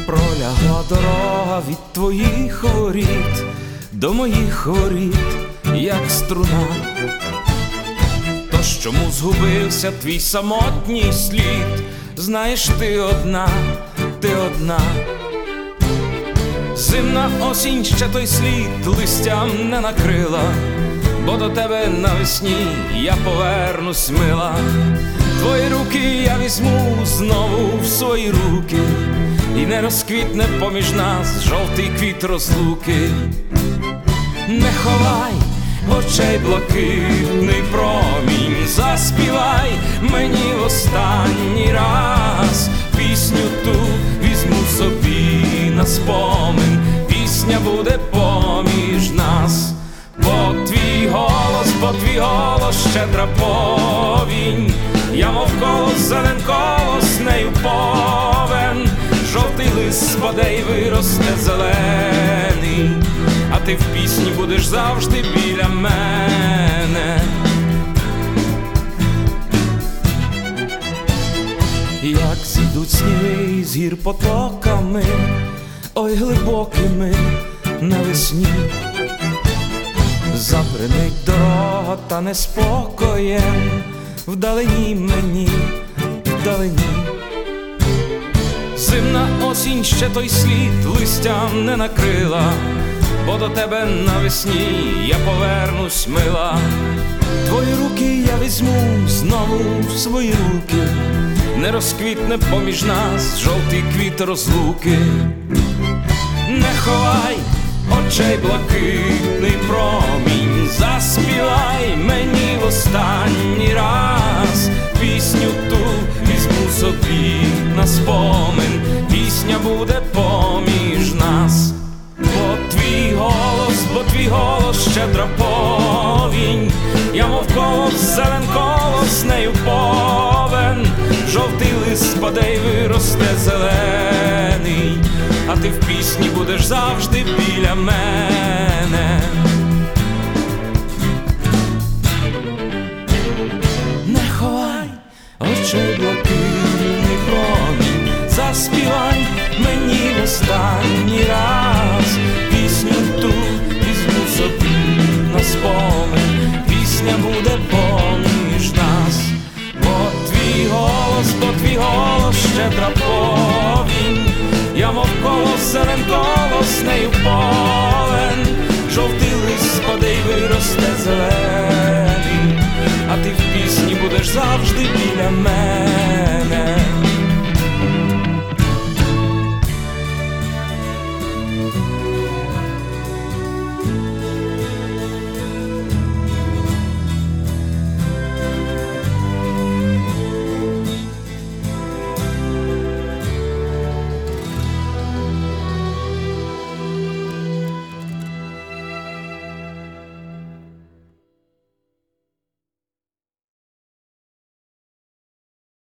Пролягла дорога від твоїх воріт до моїх воріт, як струна. Тож чому згубився твій самотній слід? Знаєш, ти одна, ти одна. Зимна осінь ще той слід листям не накрила, бо до тебе навесні я повернусь, мила. Твої руки я візьму знову в свої руки, і не розквітне поміж нас жовтий квіт розлуки. Не ховай очей блакитний промінь, заспівай мені в останній раз. Пісню ту візьму собі на спомин, пісня буде поміж нас. Бо твій голос щедра повінь, я мов колос, зелен колос, нею повен. Жовтий лист спаде й виросте зелений, а ти в пісні будеш завжди біля мене. Як зійдуть сніги з гір потоками, ой глибокими навесні, забринить дорога та неспокоєм вдалині мені, вдалині. Зимна осінь ще той слід листям не накрила, бо до тебе навесні я повернусь, мила. Твої руки я візьму знову в свої руки, не розквітне поміж нас жовтий квіт розлуки. Не ховай очей блакитний промінь, заспівай мені в останній раз. Пісню ту візьму собі на спомин, пісня буде поміж нас. Бо твій голос щедра повінь, я мов колос, зелен колос, нею повен. Жовтий лист спаде й виросте зелений, а ти в пісні будеш завжди біля мене. Не ховай очей блакитний промінь, заспівай мені в останній раз. Пісню ту візьму собі на спомин, пісня буде поміж нас. Бо твій голос щедра повінь, я мов колос, зелен колос, нею повен. Жовтий лист спаде й виросте зелений, а ти в пісні будеш завжди біля мене.